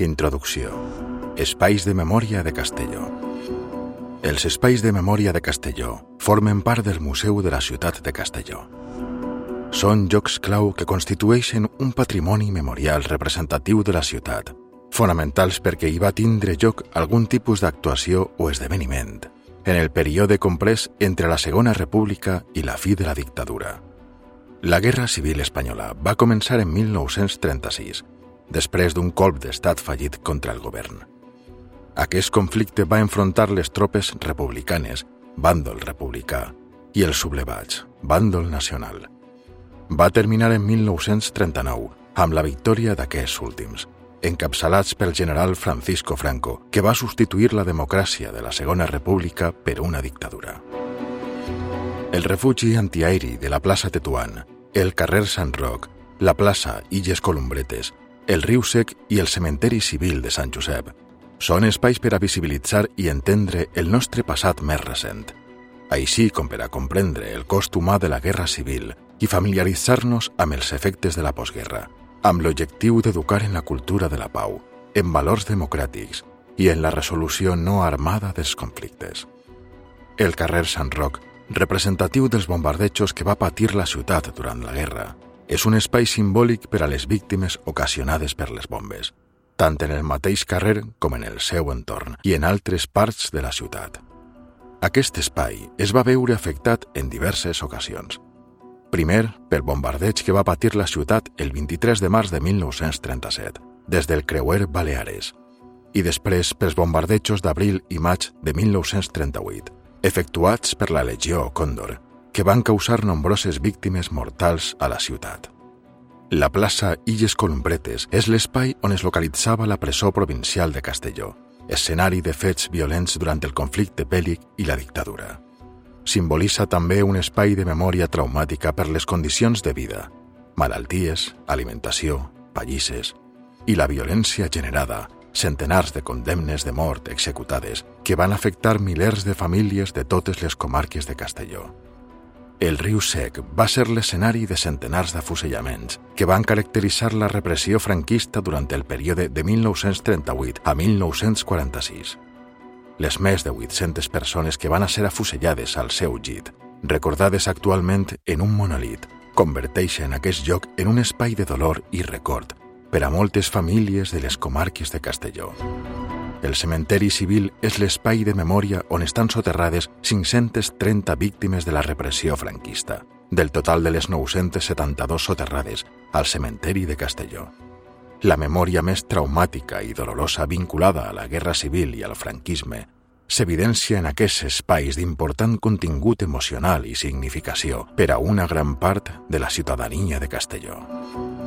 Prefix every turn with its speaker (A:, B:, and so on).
A: Introducció. Espais de memòria de Castelló. Els espais de memòria de Castelló formen part del Museu de la Ciutat de Castelló. Són llocs clau que constitueixen un patrimoni memorial representatiu de la ciutat, fonamentals perquè hi va tindre lloc algun tipus d'actuació o esdeveniment en el període comprès entre la Segona República i la fi de la dictadura. La Guerra Civil Espanyola va començar en 1936, després d'un colp d'estat fallit contra el govern. Aquest conflicte va enfrontar les tropes republicanes, bàndol republicà, i els sublevats, bàndol nacional. Va terminar en 1939 amb la victòria d'aquests últims, encapçalats pel general Francisco Franco, que va substituir la democràcia de la Segona República per una dictadura. El refugi antiaeri de la plaça Tetuán, el carrer Sant Roc, la plaça Illes Columbretes, el riu Sec i el cementeri civil de Sant Josep són espais per a visibilitzar i entendre el nostre passat més recent, així com per a comprendre el cost humà de la Guerra Civil i familiaritzar-nos amb els efectes de la postguerra, amb l'objectiu d'educar en la cultura de la pau, en valors democràtics i en la resolució no armada dels conflictes. El carrer Sant Roc, representatiu dels bombardejos que va patir la ciutat durant la guerra, és un espai simbòlic per a les víctimes ocasionades per les bombes, tant en el mateix carrer com en el seu entorn i en altres parts de la ciutat. Aquest espai es va veure afectat en diverses ocasions. Primer, pel bombardeig que va patir la ciutat el 23 de març de 1937, des del creuer Baleares, i després pels bombardejos d'abril i maig de 1938, efectuats per la Legió Còndor, que van causar nombroses víctimes mortals a la ciutat. La plaça Illes Columbretes és l'espai on es localitzava la presó provincial de Castelló, escenari de fets violents durant el conflicte bèl·lic i la dictadura. Simbolitza també un espai de memòria traumàtica per les condicions de vida, malalties, alimentació, pallisses i la violència generada, centenars de condemnes de mort executades que van afectar milers de famílies de totes les comarques de Castelló. El riu Sec va ser l'escenari de centenars d'afusellaments que van caracteritzar la repressió franquista durant el període de 1938 a 1946. Les més de 800 persones que van ser afusellades al seu llit, recordades actualment en un monolit, converteixen aquest lloc en un espai de dolor i record per a moltes famílies de les comarques de Castelló. El cementeri civil és l'espai de memòria on estan soterrades 530 víctimes de la repressió franquista, del total de les 972 soterrades al cementeri de Castelló. La memòria més traumàtica i dolorosa vinculada a la Guerra Civil i al franquisme s'evidència en aquests espais d'important contingut emocional i significació per a una gran part de la ciutadania de Castelló.